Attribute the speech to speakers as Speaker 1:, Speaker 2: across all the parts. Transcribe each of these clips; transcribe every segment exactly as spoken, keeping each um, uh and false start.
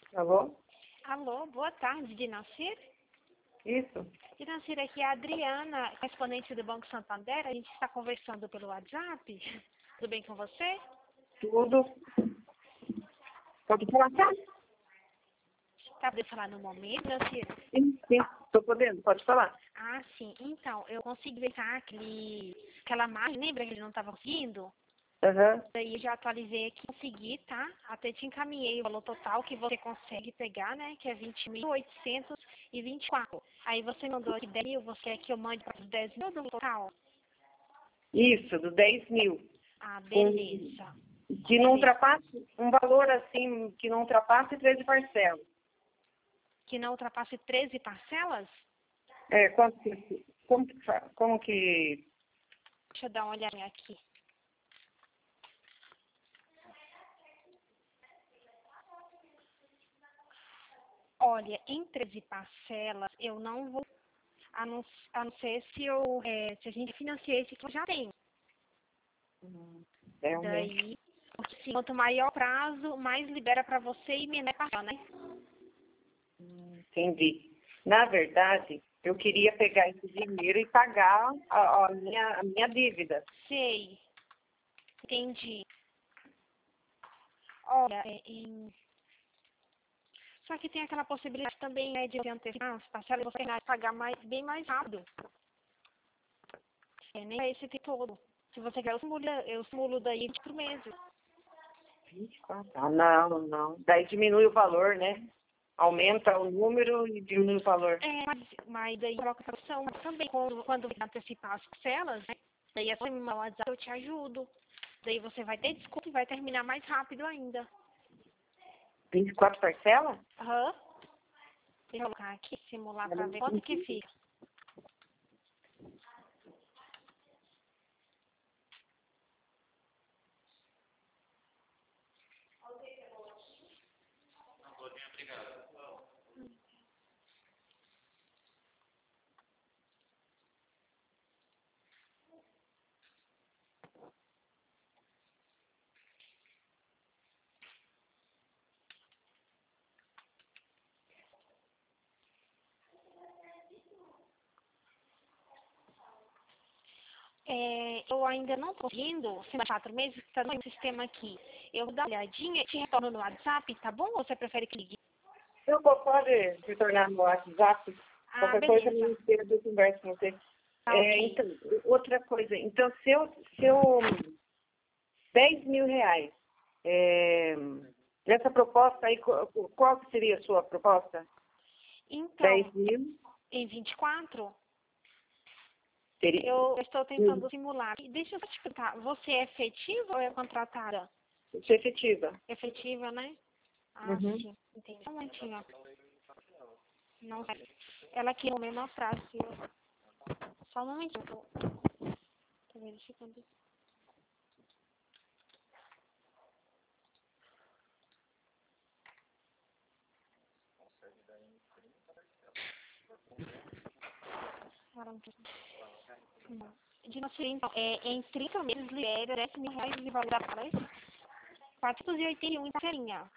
Speaker 1: Alô?
Speaker 2: Alô, boa tarde, Dinacir.
Speaker 1: Isso?
Speaker 2: Dinacir, aqui é a Adriana, correspondente do Banco Santander. A gente está conversando pelo WhatsApp. Tudo bem com você?
Speaker 1: Tudo. Pode falar, tá?
Speaker 2: Está podendo falar no momento, Dinacir?
Speaker 1: Sim, sim. Estou podendo, pode falar.
Speaker 2: Ah, sim. Então, eu consegui ver aquele, aquela margem, lembra que ele não estava conseguindo?
Speaker 1: Aham.
Speaker 2: Daí eu já atualizei aqui, consegui, tá? Até te encaminhei o valor total que você consegue pegar, né? Que é vinte mil oitocentos e vinte e quatro. Aí você mandou aqui dez mil, você quer que eu mande para os dez mil do total?
Speaker 1: Isso, do dez mil.
Speaker 2: Ah,
Speaker 1: Com,
Speaker 2: beleza.
Speaker 1: que não
Speaker 2: Beleza.
Speaker 1: ultrapasse, um valor assim, que não ultrapasse treze parcelas.
Speaker 2: Que não ultrapasse treze parcelas?
Speaker 1: É, quanto que, como, que fa- como que...
Speaker 2: Deixa eu dar uma olhadinha aqui. Olha, em treze parcelas, eu não vou, a não, a não ser se, eu, é, se a gente financia esse que eu já tenho.
Speaker 1: Realmente.
Speaker 2: Daí, porque, assim, quanto maior o prazo, mais libera para você e menor parcela, né?
Speaker 1: Entendi. Na verdade, eu queria pegar esse dinheiro e pagar a, a minha, a minha dívida.
Speaker 2: Sei, entendi. Olha, é, em- só que tem aquela possibilidade também, né, de você antecipar as parcelas e você terminar de pagar mais, bem mais rápido. É, nem é esse tempo todo. Se você quer, eu simulo, eu simulo daí vinte por mês.
Speaker 1: vinte e quatro. Ah, não, não. Daí diminui o valor, né? Aumenta o número e diminui o valor.
Speaker 2: É, mas, mas daí coloca essa opção também, quando, quando você antecipar as parcelas, né? Daí é só me mandar um WhatsApp, eu te ajudo. Daí você vai ter desconto e vai terminar mais rápido ainda.
Speaker 1: vinte e quatro parcelas?
Speaker 2: Aham. Deixa eu colocar aqui, simular pra ver quanto que fica. É, eu ainda não tô conseguindo, se quatro meses, tá no sistema aqui. Eu vou dar uma olhadinha e te retorno no WhatsApp, tá bom? Ou você prefere que ligue?
Speaker 1: Eu vou- pode retornar no WhatsApp.
Speaker 2: Ah,
Speaker 1: Qualquer coisa
Speaker 2: beleza.
Speaker 1: no inteiro eu converso com você.
Speaker 2: Tá
Speaker 1: É,
Speaker 2: ok.
Speaker 1: então, outra coisa. Então, se eu, se eu dez mil reais, é, essa proposta aí, qual, qual que seria a sua proposta?
Speaker 2: Então,
Speaker 1: Dez mil?
Speaker 2: em vinte e quatro,
Speaker 1: Seria,
Speaker 2: eu estou
Speaker 1: hum,
Speaker 2: tentando simular. E deixa eu te perguntar, você é efetiva ou é contratada?
Speaker 1: ser efetiva.
Speaker 2: Efetiva, né? Ah,
Speaker 1: Uhum.
Speaker 2: sim. Entendi. Só um momentinho. Não sei. Ela aqui no mesmo atrás. Só um momentinho. Tô verificando. Caramba. De nosso então, é, em trinta meses libera dez mil reais de valor da palestra. quatrocentos e oitenta e um em parcelinha.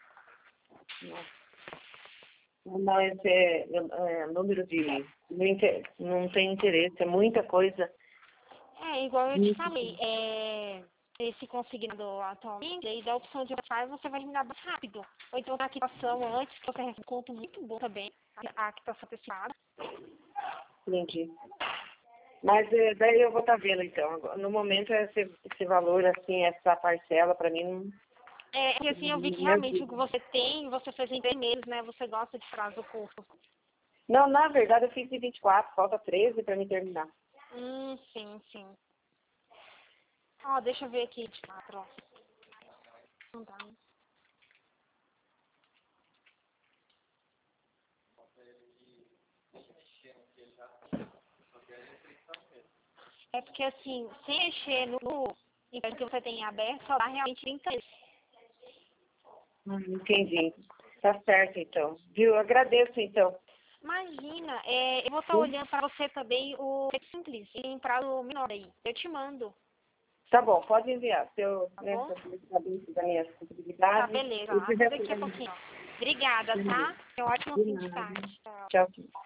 Speaker 1: Mas é, é, número de... Não inte- não tem interesse, é muita coisa.
Speaker 2: É, igual eu te falei, é, esse consignado atualmente, aí da opção de Wi-Fi você vai terminar mais rápido. Ou então a quitação antes, que você recebe um conto muito bom também, a a quitação antecipada.
Speaker 1: Entendi. Mas é, daí eu vou estar vendo, então. Agora, no momento, esse, esse valor, assim, essa parcela, para mim, não,
Speaker 2: É, e assim, eu vi que
Speaker 1: não me
Speaker 2: realmente o que
Speaker 1: ajuda.
Speaker 2: você tem, você fez em três meses, né? Você gosta de prazo curto.
Speaker 1: Não, na verdade, eu fiz de vinte e quatro, falta treze para me terminar.
Speaker 2: Hum, sim, sim. Ó, deixa eu ver aqui de quatro, ó. Não dá, né? É porque assim, sem mexer no empresa que você tem aberto, só dá realmente trinta dias.
Speaker 1: Hum, entendi. Tá certo, então. Viu? Agradeço, então.
Speaker 2: Imagina, é, eu vou estar
Speaker 1: Hum?
Speaker 2: olhando para você também o simples, em prazo menor aí. Eu te mando,
Speaker 1: Tá bom, pode enviar. Se eu,
Speaker 2: tá
Speaker 1: né,
Speaker 2: bom?
Speaker 1: se eu saber da minha
Speaker 2: Tá,
Speaker 1: possibilidade,
Speaker 2: beleza.
Speaker 1: eu te
Speaker 2: Até daqui a
Speaker 1: retorno.
Speaker 2: pouquinho. Obrigada, tá? É um ótimo
Speaker 1: De
Speaker 2: fim de
Speaker 1: nada.
Speaker 2: tarde. Tchau.
Speaker 1: Tchau.